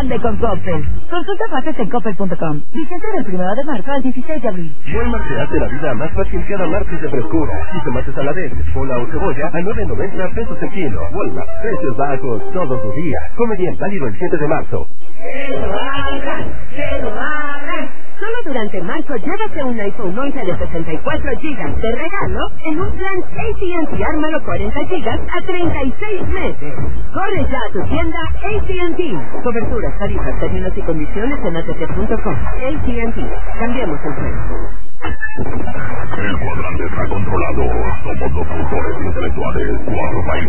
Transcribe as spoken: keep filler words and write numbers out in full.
grande con Coppel. Consulta bases en coppel punto com. Vigencia del primero de marzo al dieciséis de abril. Walmart te hace la vida más fácil cada martes de frescura. Y tomates a la vez, bola o cebolla a nueve noventa pesos el kilo. Walmart, precios bajos todos los días. Come bien, válido el siete de marzo. ¡Que lo hagan! ¡Que lo hagan! Solo durante marzo llévate un iPhone once de sesenta y cuatro gigas de regalo en un plan A T and T Ármalo cuarenta gigas a treinta y seis meses. Corre ya a tu tienda A T and T. Coberturas, tarifas, términos y condiciones en A T T punto com. A T and T. Cambiemos el juego. El cuadrante está controlado. Somos los autores intelectuales. Cuatro países.